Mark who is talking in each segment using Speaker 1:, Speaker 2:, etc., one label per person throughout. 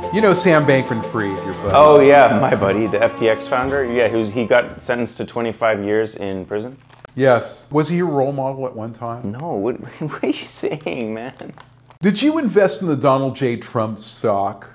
Speaker 1: You know Sam Bankman-Fried, your buddy.
Speaker 2: Oh yeah, my buddy, the FTX founder. Yeah, he got sentenced to 25 years in prison.
Speaker 1: Yes. Was he your role model at one time?
Speaker 2: No, what are you saying, man?
Speaker 1: Did you invest in the Donald J. Trump stock?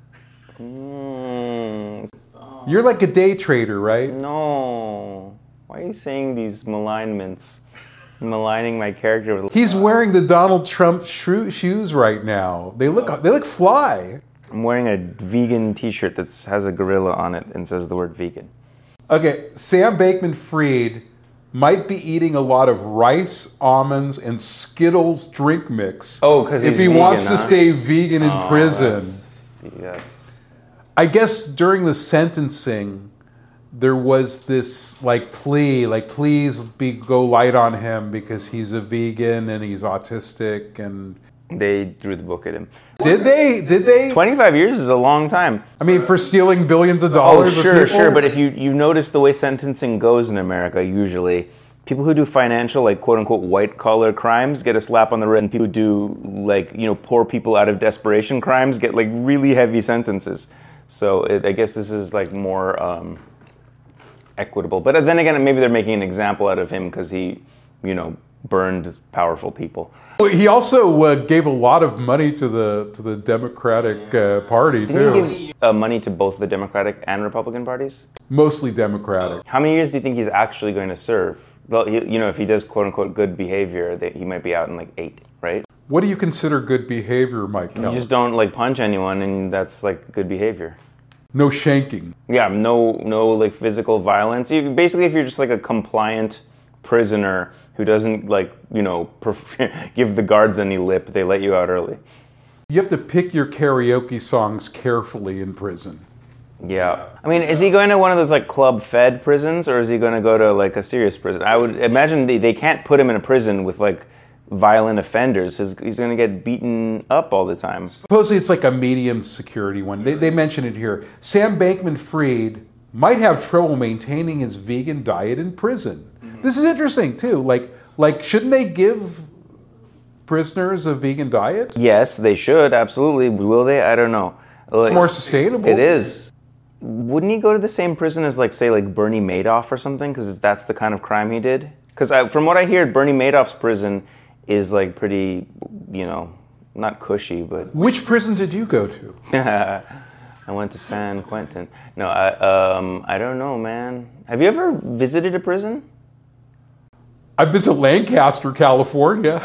Speaker 1: You're like a day trader, right?
Speaker 2: No. Why are you saying these malignments? Maligning my character.
Speaker 1: He's wearing the Donald Trump shoes right now. They look fly.
Speaker 2: I'm wearing a vegan t-shirt that has a gorilla on it and says the word vegan.
Speaker 1: Okay, Sam Bankman-Fried might be eating a lot of rice, almonds, and Skittles drink mix.
Speaker 2: Oh, because
Speaker 1: if he
Speaker 2: vegan,
Speaker 1: wants to stay vegan in prison.
Speaker 2: That's...
Speaker 1: I guess during the sentencing, there was this plea, please go light on him because he's a vegan and he's autistic, and
Speaker 2: they threw the book at him.
Speaker 1: Did they?
Speaker 2: 25 years is a long time.
Speaker 1: I mean, for stealing billions of dollars.
Speaker 2: Oh, sure. But if you notice the way sentencing goes in America, usually people who do financial, quote unquote, white collar crimes get a slap on the wrist, and people who do poor people out of desperation crimes get really heavy sentences. So I guess this is more equitable. But then again, maybe they're making an example out of him because he, burned powerful people.
Speaker 1: He also gave a lot of money to the Democratic Party, too.
Speaker 2: Didn't he give money to both the Democratic and Republican parties?
Speaker 1: Mostly Democratic.
Speaker 2: How many years do you think he's actually going to serve? Well, if he does quote-unquote good behavior, he might be out in 8, right?
Speaker 1: What do you consider good behavior, Mike Keller?
Speaker 2: You just don't punch anyone, and that's good behavior.
Speaker 1: No shanking.
Speaker 2: Yeah, no physical violence. Basically, if you're just a compliant prisoner who doesn't give the guards any lip, they let you out early.
Speaker 1: You have to pick your karaoke songs carefully in prison.
Speaker 2: Yeah. I mean, is he going to one of those club fed prisons, or is he going to go to a serious prison? I would imagine they can't put him in a prison with violent offenders. He's going to get beaten up all the time.
Speaker 1: Supposedly it's a medium security one. They mention it here. Sam Bankman-Fried might have trouble maintaining his vegan diet in prison. This is interesting too. Shouldn't they give prisoners a vegan diet?
Speaker 2: Yes, they should. Absolutely. Will they? I don't know.
Speaker 1: It's more sustainable.
Speaker 2: It is. Wouldn't he go to the same prison as say Bernie Madoff or something? Because that's the kind of crime he did. Because from what I hear, Bernie Madoff's prison is pretty, not cushy, but.
Speaker 1: Which prison did you go to?
Speaker 2: I went to San Quentin. No, I don't know, man. Have you ever visited a prison?
Speaker 1: I've been to Lancaster, California.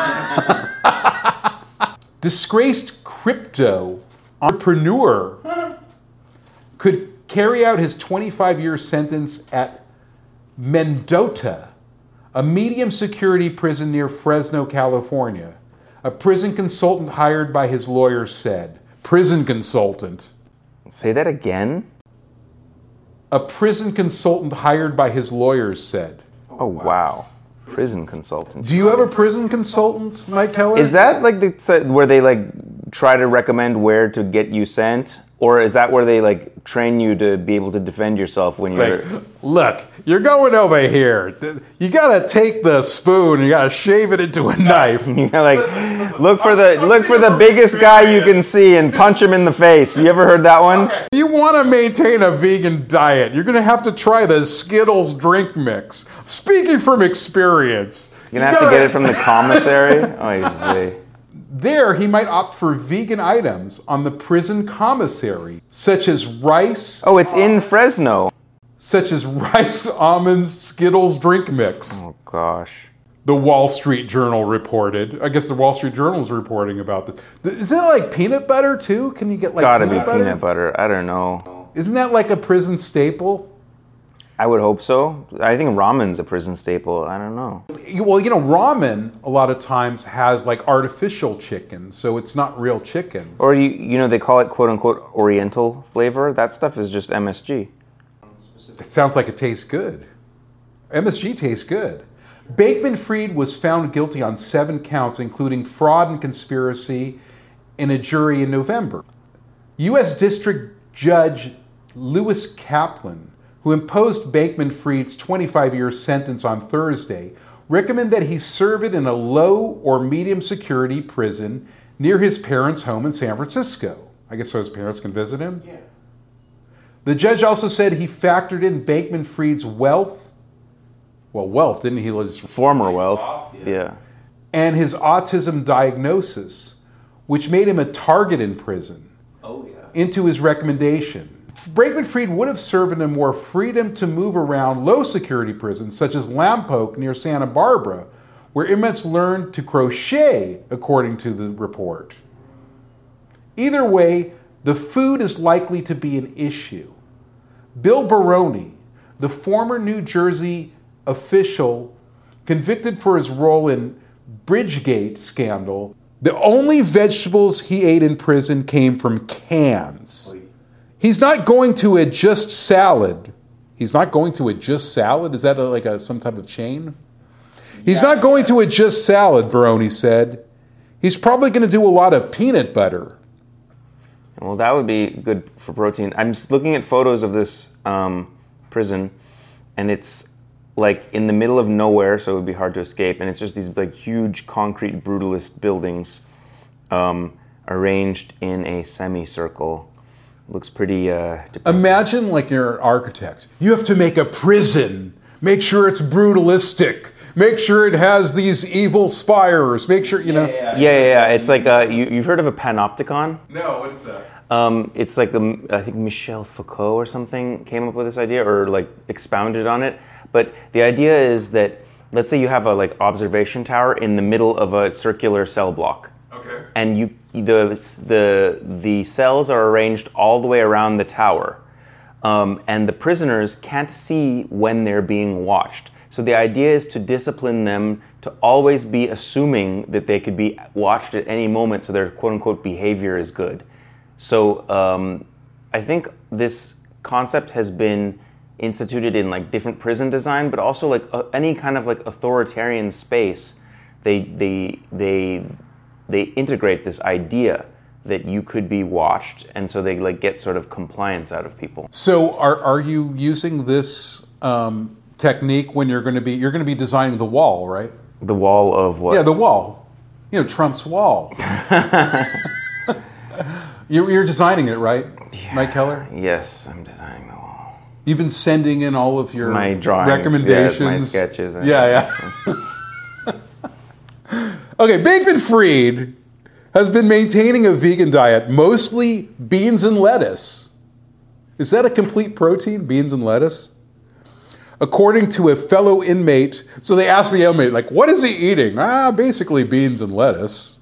Speaker 1: Disgraced crypto entrepreneur could carry out his 25-year sentence at Mendota, a medium security prison near Fresno, California. A prison consultant hired by his lawyer said. Prison consultant.
Speaker 2: Say that again?
Speaker 1: A prison consultant hired by his lawyers said.
Speaker 2: Oh, wow. Prison consultant.
Speaker 1: Do you have a prison consultant, Mike Keller?
Speaker 2: Is that where they try to recommend where to get you sent? Or is that where they train you to be able to defend yourself when you're...
Speaker 1: Look, you're going over here. You gotta take the spoon, you gotta shave it into a knife.
Speaker 2: You're look for the biggest guy you can see and punch him in the face. You ever heard that one?
Speaker 1: Okay. You wanna maintain a vegan diet, you're gonna have to try the Skittles drink mix. Speaking from experience.
Speaker 2: You're gonna have to get it from the commissary? Oh,
Speaker 1: there, he might opt for vegan items on the prison commissary, such as rice.
Speaker 2: Oh, it's in Fresno.
Speaker 1: Such as rice, almonds, Skittles drink mix.
Speaker 2: Oh, gosh.
Speaker 1: The Wall Street Journal reported. I guess the Wall Street Journal is reporting about this. Is it peanut butter, too? Can you get
Speaker 2: Gotta
Speaker 1: peanut butter?
Speaker 2: Peanut butter. I don't know.
Speaker 1: Isn't that a prison staple?
Speaker 2: I would hope so. I think ramen's a prison staple. I don't know.
Speaker 1: Well, ramen a lot of times has artificial chicken, so it's not real chicken.
Speaker 2: Or they call it quote unquote Oriental flavor. That stuff is just MSG.
Speaker 1: It sounds like it tastes good. MSG tastes good. Bankman-Fried was found guilty on 7 counts, including fraud and conspiracy, in a jury in November. U.S. District Judge Lewis Kaplan, who imposed Bankman-Fried's 25-year sentence on Thursday, recommended that he serve it in a low or medium security prison near his parents' home in San Francisco. I guess so his parents can visit him?
Speaker 3: Yeah.
Speaker 1: The judge also said he factored in Bankman-Fried's wealth. Well, wealth, didn't he? His
Speaker 2: Former wealth. Yeah.
Speaker 1: and his autism diagnosis, which made him a target in prison, into his recommendation. Bankman-Fried would have served him more freedom to move around low-security prisons, such as Lompoc near Santa Barbara, where inmates learned to crochet, according to the report. Either way, the food is likely to be an issue. Bill Baroni, the former New Jersey official convicted for his role in Bridgegate scandal, the only vegetables he ate in prison came from cans. He's not going to a Just Salad. He's not going to a Just Salad? Is that some type of chain? He's not going to a Just Salad, Baroni said. He's probably going to do a lot of peanut butter.
Speaker 2: Well, that would be good for protein. I'm just looking at photos of this prison, and it's like in the middle of nowhere, so it would be hard to escape. And it's just these like huge concrete brutalist buildings arranged in a semicircle. Looks pretty depressing.
Speaker 1: Imagine like you're an architect. You have to make a prison. Make sure it's brutalistic. Make sure it has these evil spires. Make sure,
Speaker 2: Yeah. It's like, you've heard of a panopticon?
Speaker 3: No, what is that?
Speaker 2: It's like, I think Michel Foucault or something came up with this idea, or like expounded on it. But the idea is that, let's say you have a like observation tower in the middle of a circular cell block.
Speaker 3: Okay.
Speaker 2: And the cells are arranged all the way around the tower. And the prisoners can't see when they're being watched. So the idea is to discipline them to always be assuming that they could be watched at any moment, so their quote-unquote behavior is good. So I think this concept has been instituted in like different prison design, but also like any kind of like authoritarian space. They integrate this idea that you could be watched, and so they like get sort of compliance out of people.
Speaker 1: So are you using this technique when you're going to be designing the wall, right?
Speaker 2: The wall of what?
Speaker 1: Yeah, the wall. Trump's wall. You're designing it, right,
Speaker 2: Yeah.
Speaker 1: Mike Keller?
Speaker 2: Yes, I'm designing the wall.
Speaker 1: You've been sending in all of your
Speaker 2: My drawings,
Speaker 1: recommendations.
Speaker 2: my sketches.
Speaker 1: Yeah. Okay, Bankman-Fried has been maintaining a vegan diet, mostly beans and lettuce. Is that a complete protein, beans and lettuce? According to a fellow inmate, so they asked the inmate, like, what is he eating? Basically beans and lettuce.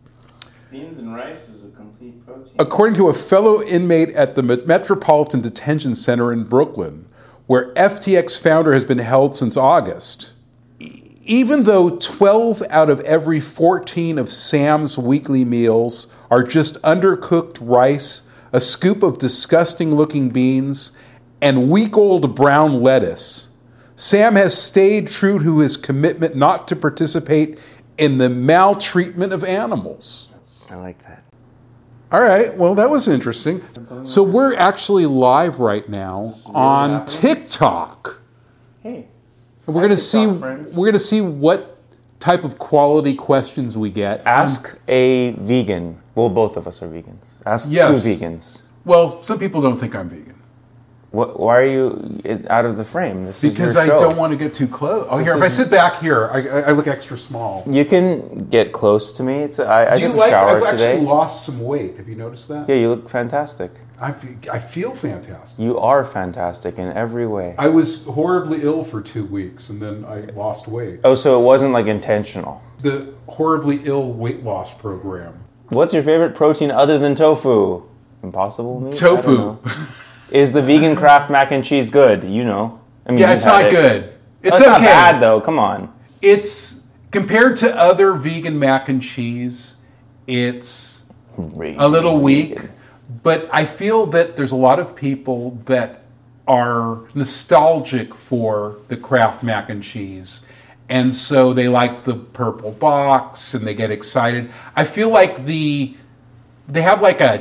Speaker 3: Beans and rice is a complete protein.
Speaker 1: According to a fellow inmate at the Metropolitan Detention Center in Brooklyn, where FTX founder has been held since August. Even though 12 out of every 14 of Sam's weekly meals are just undercooked rice, a scoop of disgusting-looking beans, and week-old brown lettuce, Sam has stayed true to his commitment not to participate in the maltreatment of animals.
Speaker 2: I like that.
Speaker 1: All right, well, that was interesting. So we're actually live right now on TikTok.
Speaker 3: Hey.
Speaker 1: And we're going to
Speaker 3: TikTok
Speaker 1: see what type of quality questions we get.
Speaker 2: Ask a vegan. Well, both of us are vegans. Ask
Speaker 1: Yes.
Speaker 2: two vegans.
Speaker 1: Well, some people don't think I'm vegan.
Speaker 2: Why are you out of the frame? This
Speaker 1: Because
Speaker 2: is your
Speaker 1: I
Speaker 2: show.
Speaker 1: don't want to get too close. Oh, here, if I sit back here, I look extra small.
Speaker 2: You can get close to me. I
Speaker 1: Do you
Speaker 2: took a shower
Speaker 1: I've
Speaker 2: today.
Speaker 1: actually lost some weight. Have you noticed that?
Speaker 2: Yeah, you look fantastic.
Speaker 1: I feel fantastic.
Speaker 2: You are fantastic in every way.
Speaker 1: I was horribly ill for 2 weeks, and then I lost weight.
Speaker 2: Oh, so it wasn't like intentional.
Speaker 1: The horribly ill weight loss program.
Speaker 2: What's your favorite protein other than tofu? Impossible meat? I don't
Speaker 1: Tofu.
Speaker 2: know. Is the vegan Kraft mac and cheese good? I mean,
Speaker 1: Yeah,
Speaker 2: you've
Speaker 1: it's
Speaker 2: had
Speaker 1: not
Speaker 2: it.
Speaker 1: good. It's
Speaker 2: It's
Speaker 1: okay.
Speaker 2: not bad though. Come on.
Speaker 1: It's compared to other vegan mac and cheese, it's a little weak. But I feel that there's a lot of people that are nostalgic for the Kraft mac and cheese. And so they like the purple box and they get excited. I feel like they have like a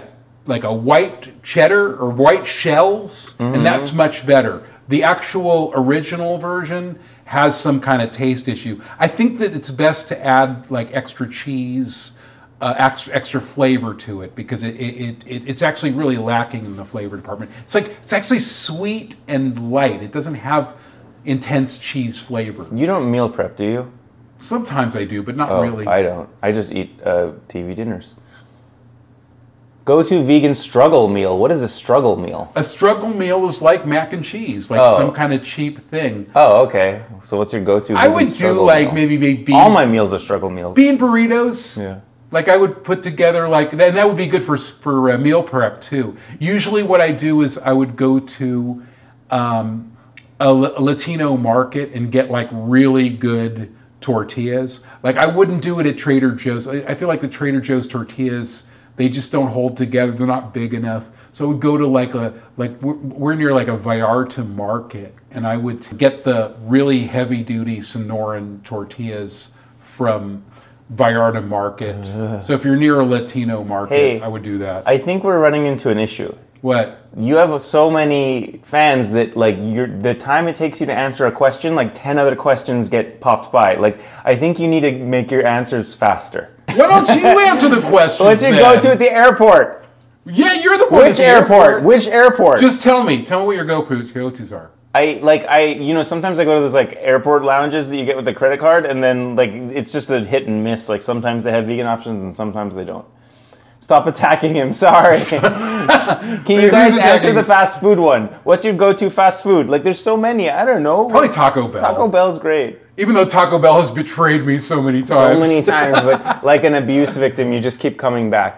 Speaker 1: white cheddar or white shells, and that's much better. The actual original version has some kind of taste issue. I think that it's best to add like extra cheese, extra flavor to it because it's actually really lacking in the flavor department. It's actually sweet and light. It doesn't have intense cheese flavor.
Speaker 2: You don't meal prep, do you?
Speaker 1: Sometimes I do, but not
Speaker 2: Oh,
Speaker 1: really.
Speaker 2: I don't. I just eat TV dinners. Go-to vegan struggle meal. What is a struggle meal?
Speaker 1: A struggle meal is like mac and cheese, like
Speaker 2: Oh.
Speaker 1: some kind of cheap thing.
Speaker 2: Oh, okay. So what's your go-to
Speaker 1: I
Speaker 2: vegan
Speaker 1: would do
Speaker 2: struggle
Speaker 1: like
Speaker 2: meal?
Speaker 1: maybe bean,
Speaker 2: All my meals are struggle meals.
Speaker 1: bean burritos.
Speaker 2: Yeah.
Speaker 1: Like I would put together like, and that would be good for meal prep too. Usually, what I do is I would go to a Latino market and get like really good tortillas. Like I wouldn't do it at Trader Joe's. I feel like the Trader Joe's tortillas, they just don't hold together. They're not big enough. So I would go to we're near like a Vallarta market, and I would get the really heavy duty Sonoran tortillas from Vallarta Market. So if you're near a Latino market,
Speaker 2: Hey,
Speaker 1: I would do that.
Speaker 2: I think we're running into an issue.
Speaker 1: What?
Speaker 2: You have so many fans that like the time it takes you to answer a question, like 10 other questions get popped by. Like I think you need to make your answers faster.
Speaker 1: Why don't you answer the questions?
Speaker 2: What's your
Speaker 1: then?
Speaker 2: go-to at the airport?
Speaker 1: Yeah, you're the one. at
Speaker 2: Which
Speaker 1: the
Speaker 2: airport? Which airport?
Speaker 1: Just tell me. Tell me what your go-tos are.
Speaker 2: Sometimes I go to those like airport lounges that you get with the credit card, and then like it's just a hit and miss. Like sometimes they have vegan options, and sometimes they don't. Stop attacking him. Sorry. Can you
Speaker 1: Wait,
Speaker 2: guys
Speaker 1: who's
Speaker 2: answer
Speaker 1: attacking?
Speaker 2: the fast food one? What's your go-to fast food? Like there's so many. I don't know.
Speaker 1: Probably Taco Bell.
Speaker 2: Taco Bell's great.
Speaker 1: Even though Taco Bell has betrayed me so many times.
Speaker 2: So many times, but like an abuse victim, you just keep coming back.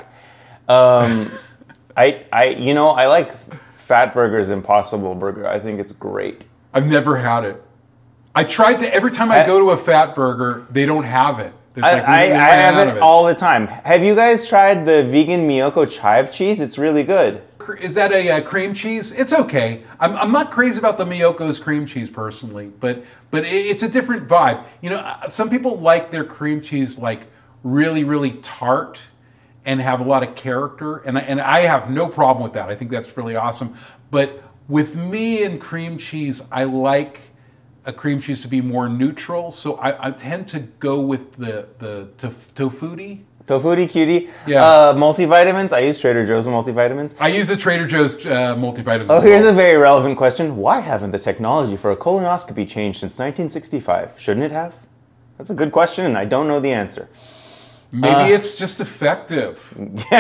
Speaker 2: I like Fat Burger's Impossible Burger. I think it's great.
Speaker 1: I've never had it. I tried to. Every time I go to a Fat Burger, they don't have it. There's
Speaker 2: I
Speaker 1: we ran
Speaker 2: have
Speaker 1: out
Speaker 2: it
Speaker 1: of
Speaker 2: all the time. Have you guys tried the vegan Miyoko chive cheese? It's really good.
Speaker 1: Is that a cream cheese? It's okay. I'm not crazy about the Miyoko's cream cheese personally, but it's a different vibe. You know, some people like their cream cheese like really, really tart and have a lot of character, and I have no problem with that. I think that's really awesome. But with me and cream cheese, I like a cream cheese to be more neutral, so I tend to go with the tofutti.
Speaker 2: Tofutti cutie.
Speaker 1: Yeah.
Speaker 2: Multivitamins. I use Trader Joe's multivitamins.
Speaker 1: I use the Trader Joe's multivitamins.
Speaker 2: Oh,
Speaker 1: as
Speaker 2: here's
Speaker 1: well.
Speaker 2: a very relevant question. Why haven't the technology for a colonoscopy changed since 1965? Shouldn't it have? That's a good question, and I don't know the answer.
Speaker 1: Maybe it's just effective.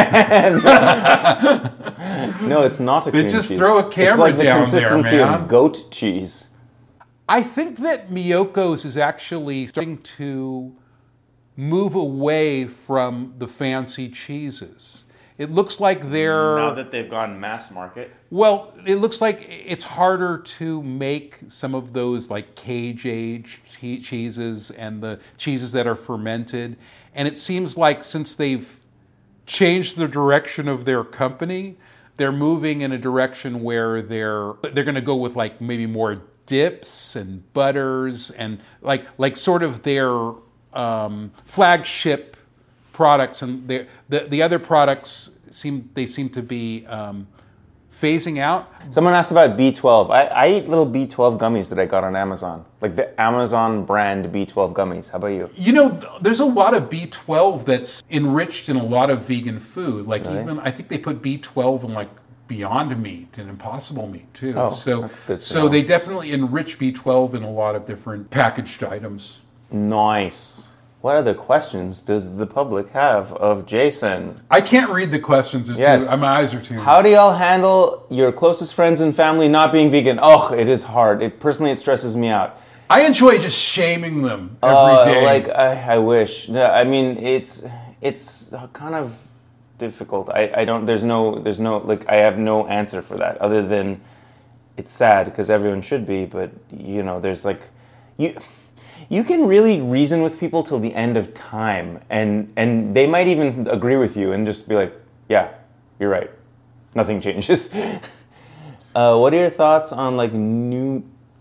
Speaker 2: No, it's not a cream
Speaker 1: just
Speaker 2: cheese.
Speaker 1: throw a camera
Speaker 2: it's like
Speaker 1: down
Speaker 2: the
Speaker 1: there,
Speaker 2: consistency
Speaker 1: man.
Speaker 2: of goat cheese.
Speaker 1: I think that Miyoko's is actually starting to move away from the fancy cheeses. It looks like they're...
Speaker 2: Now that they've gone mass market.
Speaker 1: Well, it looks like it's harder to make some of those like cage-aged cheeses and the cheeses that are fermented. And it seems like since they've changed the direction of their company, they're moving in a direction where they're going to go with like maybe more dips and butters and like sort of their flagship products, and the other products seem to be phasing out.
Speaker 2: Someone asked about B12. I eat little B12 gummies that I got on Amazon. Like the Amazon brand B12 gummies. How about you?
Speaker 1: You know, there's a lot of B12 that's enriched in a lot of vegan food. Like even I think they put B12 in like Beyond Meat and Impossible Meat too.
Speaker 2: Oh,
Speaker 1: so
Speaker 2: that's good to
Speaker 1: so
Speaker 2: know.
Speaker 1: they definitely enrich B12 in a lot of different packaged items.
Speaker 2: Nice. What other questions does the public have of Jason?
Speaker 1: I can't read the questions.
Speaker 2: Yes.
Speaker 1: My eyes are too.
Speaker 2: How do y'all handle your closest friends and family not being vegan? Oh, it is hard. It stresses me out.
Speaker 1: I enjoy just shaming them every day.
Speaker 2: I wish. No, I mean, it's kind of difficult. I don't. There's no. Like I have no answer for that other than it's sad because everyone should be. But you know, there's like you can really reason with people till the end of time, and they might even agree with you and just be like, yeah, you're right. Nothing changes. What are your thoughts on new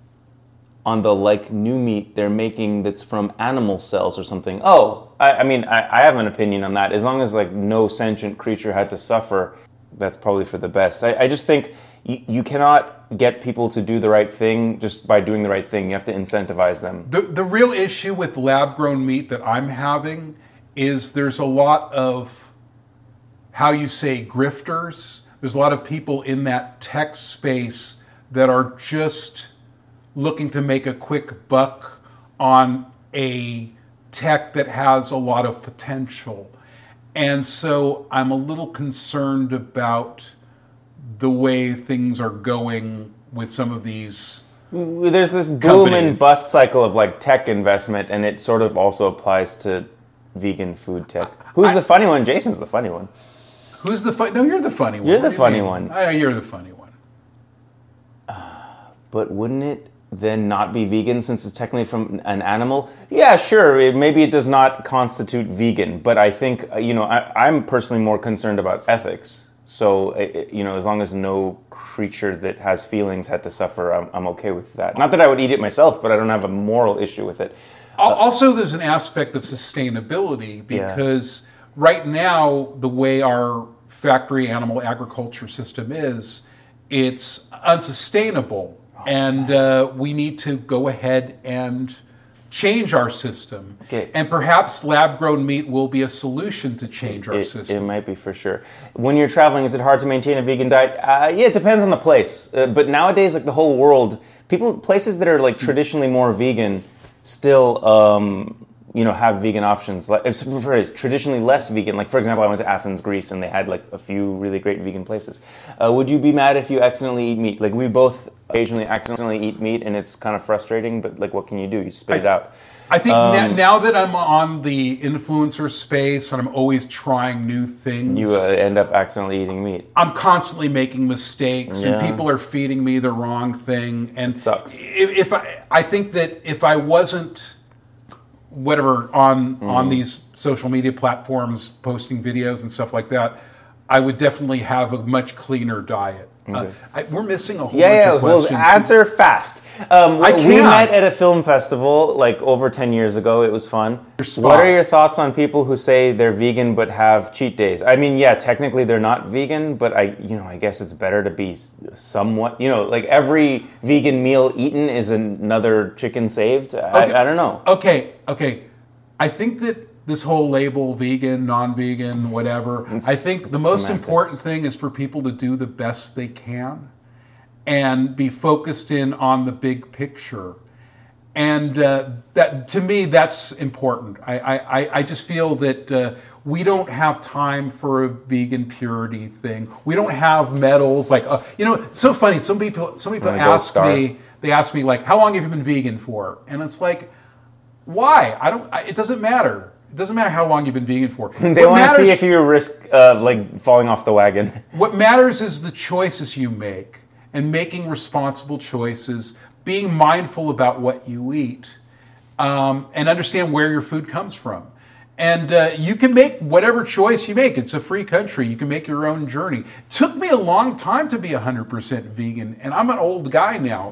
Speaker 2: meat they're making that's from animal cells or something? Oh, I mean, I have an opinion on that. As long as like no sentient creature had to suffer, that's probably for the best. I just think you cannot get people to do the right thing just by doing the right thing. You have to incentivize them.
Speaker 1: The real issue with lab-grown meat that I'm having is there's a lot of, how you say, grifters. There's a lot of people in that tech space that are just looking to make a quick buck on a tech that has a lot of potential. And so I'm a little concerned about the way things are going with some of these
Speaker 2: There's this boom
Speaker 1: companies.
Speaker 2: and bust cycle of like tech investment, and it sort of also applies to vegan food tech. Who's the funny one? Jason's the funny one.
Speaker 1: Who's the funny? No, you're the funny one.
Speaker 2: You're the
Speaker 1: What do you
Speaker 2: funny
Speaker 1: mean?
Speaker 2: one.
Speaker 1: I know you're the funny one.
Speaker 2: But wouldn't it then not be vegan since it's technically from an animal? Yeah, sure. Maybe it does not constitute vegan, but I think I'm personally more concerned about ethics. So as long as no creature that has feelings had to suffer, I'm okay with that. Not that I would eat it myself, but I don't have a moral issue with it.
Speaker 1: Also, there's an aspect of sustainability because right now, the way our factory animal agriculture system is, it's unsustainable. And we need to go ahead and change our system.
Speaker 2: Okay.
Speaker 1: And perhaps lab-grown meat will be a solution to change our
Speaker 2: It
Speaker 1: system.
Speaker 2: might be for sure. When you're traveling, is it hard to maintain a vegan diet? Yeah, it depends on the place. But nowadays, like the whole world, places that are like traditionally more vegan still, have vegan options. Like traditionally less vegan. Like for example, I went to Athens, Greece, and they had like a few really great vegan places. Would you be mad if you accidentally eat meat? Like we both occasionally accidentally eat meat, and it's kind of frustrating. But like, what can you do? You spit it out.
Speaker 1: I think now that I'm on the influencer space and I'm always trying new things,
Speaker 2: You end up accidentally eating meat.
Speaker 1: I'm constantly making mistakes, and
Speaker 2: Yeah.
Speaker 1: people are feeding me the wrong thing. And
Speaker 2: Sucks.
Speaker 1: If I think that if I wasn't on these social media platforms posting videos and stuff like that, I would definitely have a much cleaner diet.
Speaker 2: Okay.
Speaker 1: We're missing a whole
Speaker 2: Yeah,
Speaker 1: bunch of
Speaker 2: well,
Speaker 1: questions.
Speaker 2: answer fast.
Speaker 1: I
Speaker 2: We
Speaker 1: can't.
Speaker 2: met at a film festival like over 10 years ago. It was fun.
Speaker 1: Your
Speaker 2: What are your
Speaker 1: spots.
Speaker 2: thoughts on people who say they're vegan but have cheat days? I mean, yeah, technically they're not vegan, but I guess it's better to be somewhat, like every vegan meal eaten is another chicken saved. I don't know.
Speaker 1: Okay. I think that this whole label, vegan, non-vegan, whatever, I think the most
Speaker 2: semantics.
Speaker 1: important thing is for people to do the best they can and be focused in on the big picture. And that, to me, that's important. I just feel that we don't have time for a vegan purity thing. We don't have medals like it's so funny. Some people
Speaker 2: Wanna go
Speaker 1: ask
Speaker 2: star?
Speaker 1: me. They ask me like, "How long have you been vegan for?" And it's like, why? It doesn't matter. It doesn't matter how long you've been vegan for.
Speaker 2: They want to see if you risk like falling off the wagon.
Speaker 1: What matters is the choices you make and making responsible choices, being mindful about what you eat, and understand where your food comes from. And you can make whatever choice you make. It's a free country. You can make your own journey. It took me a long time to be 100% vegan, and I'm an old guy now.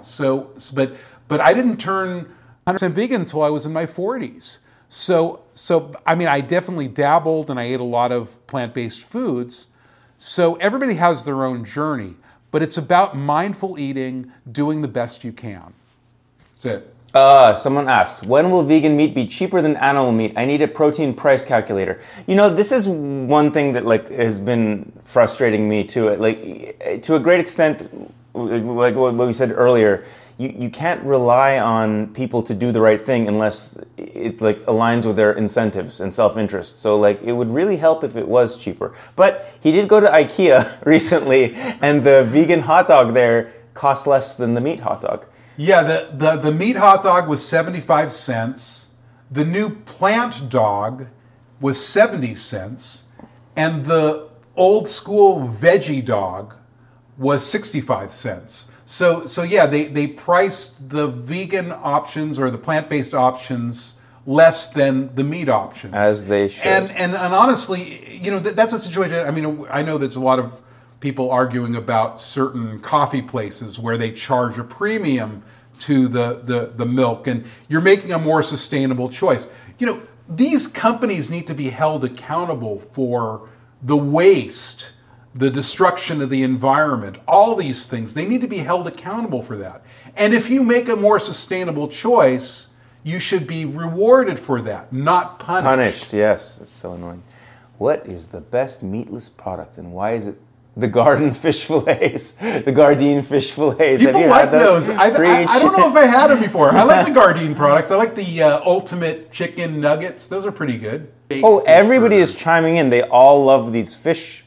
Speaker 1: But I didn't turn 100% vegan until I was in my 40s. So I mean, I definitely dabbled and I ate a lot of plant-based foods. So everybody has their own journey, but it's about mindful eating, doing the best you can. That's it.
Speaker 2: Someone asks, when will vegan meat be cheaper than animal meat? I need a protein price calculator. This is one thing that like has been frustrating me too. Like to a great extent, like what we said earlier, you can't rely on people to do the right thing unless it like aligns with their incentives and self-interest. So like it would really help if it was cheaper. But he did go to IKEA recently, and the vegan hot dog there cost less than the meat hot dog.
Speaker 1: Yeah, the meat hot dog was 75 cents. The new plant dog was 70 cents. And the old school veggie dog was 65 cents. So yeah, they priced the vegan options or the plant-based options less than the meat options.
Speaker 2: As they should.
Speaker 1: And honestly, that's a situation. I mean, I know there's a lot of people arguing about certain coffee places where they charge a premium to the milk, and you're making a more sustainable choice. These companies need to be held accountable for the waste, the destruction of the environment, all these things. They need to be held accountable for that. And if you make a more sustainable choice, You should be rewarded for that, not punished.
Speaker 2: Punished, yes. It's so annoying. What is the best meatless product and why is it the Garden fish fillets? The Gardein fish fillets.
Speaker 1: People
Speaker 2: Have you
Speaker 1: like
Speaker 2: had those?
Speaker 1: those. I don't know if I had them before. I like the Gardein products. I like the Ultimate Chicken Nuggets. Those are pretty good.
Speaker 2: Oh, everybody is chiming in. They all love these fish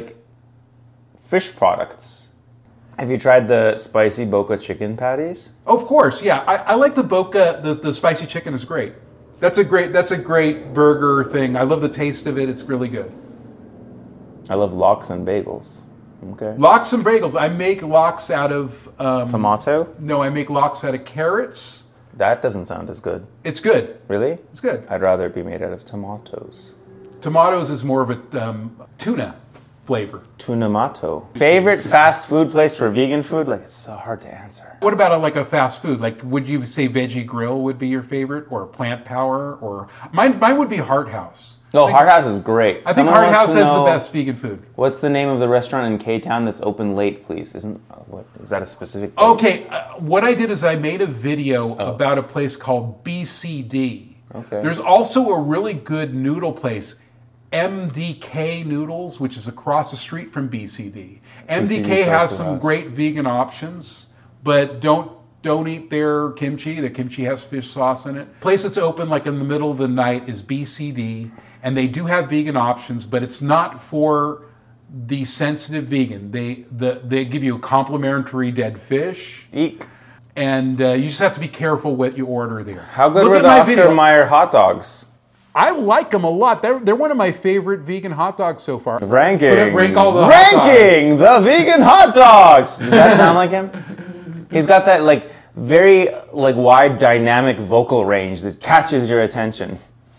Speaker 2: products. Have you tried the spicy Boca chicken patties?
Speaker 1: Of course, yeah. I like the Boca. The spicy chicken is great. That's a great burger thing. I love the taste of it. It's really good.
Speaker 2: I love lox and bagels. Okay.
Speaker 1: Lox and bagels. I make lox out of
Speaker 2: Tomato?
Speaker 1: No, I make lox out of carrots.
Speaker 2: That doesn't sound as good.
Speaker 1: It's good.
Speaker 2: Really?
Speaker 1: It's good.
Speaker 2: I'd rather it be made out of tomatoes.
Speaker 1: Tomatoes is more of a tuna flavor.
Speaker 2: Tunamato. Favorite fast food place for vegan food? Like, it's so hard to answer.
Speaker 1: What about a fast food? Like, would you say Veggie Grill would be your favorite, or Plant Power, or mine would be Heart House.
Speaker 2: No, Heart House is great.
Speaker 1: I think Heart House has the best vegan food.
Speaker 2: What's the name of the restaurant in K-Town that's open late, please? Is that a specific place?
Speaker 1: Okay, what I did is I made a video about a place called BCD.
Speaker 2: Okay.
Speaker 1: There's also a really good noodle place, MDK Noodles, which is across the street from BCD. MDK has some great vegan options, but don't eat their kimchi. The kimchi has fish sauce in it. Place that's open like in the middle of the night is BCD, and they do have vegan options, but it's not for the sensitive vegan. They give you a complimentary dead fish.
Speaker 2: Eek.
Speaker 1: And you just have to be careful what you order there.
Speaker 2: How good were the Oscar Mayer hot dogs?
Speaker 1: I like them a lot. They're one of my favorite vegan hot dogs so far.
Speaker 2: Ranking
Speaker 1: all the
Speaker 2: Ranking the vegan hot dogs. Does that sound like him? He's got that very wide dynamic vocal range that catches your attention.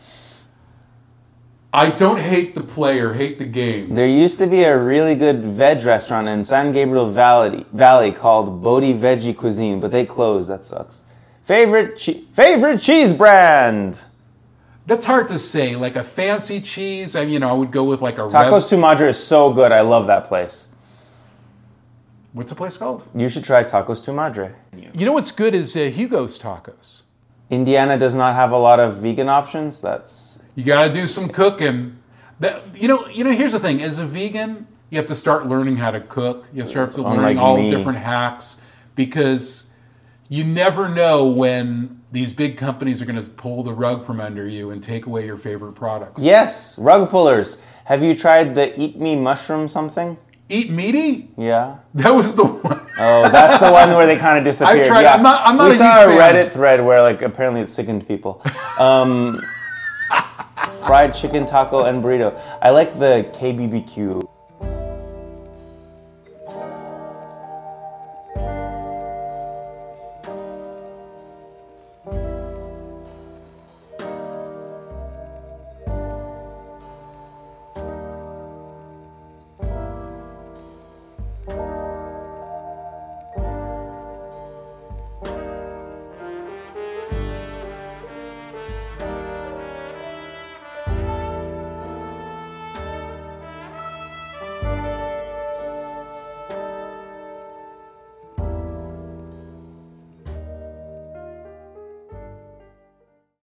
Speaker 1: I don't hate the player, hate the game.
Speaker 2: There used to be a really good veg restaurant in San Gabriel Valley called Bodhi Veggie Cuisine, but they closed. That sucks. Favorite cheese brand?
Speaker 1: That's hard to say. Like a fancy cheese, I would go with like a
Speaker 2: Tacos Tu Madre is so good. I love that place.
Speaker 1: What's the place called?
Speaker 2: You should try Tacos Tu Madre.
Speaker 1: You know what's good is Hugo's Tacos.
Speaker 2: Indiana does not have a lot of vegan options.
Speaker 1: You got to do some cooking. Here's the thing. As a vegan, you have to start learning how to cook. You start to learning all different hacks, because you never know when these big companies are going to pull the rug from under you and take away your favorite products.
Speaker 2: Yes, rug pullers. Have you tried the Eat Me mushroom something?
Speaker 1: Eat Meaty?
Speaker 2: Yeah.
Speaker 1: That was the one.
Speaker 2: Oh, that's the one where they kind of disappeared.
Speaker 1: I've tried.
Speaker 2: Yeah.
Speaker 1: I'm not
Speaker 2: we
Speaker 1: a
Speaker 2: saw a
Speaker 1: huge
Speaker 2: Reddit
Speaker 1: fan.
Speaker 2: thread where apparently it sickened people. Fried chicken taco and burrito. I like the KBBQ.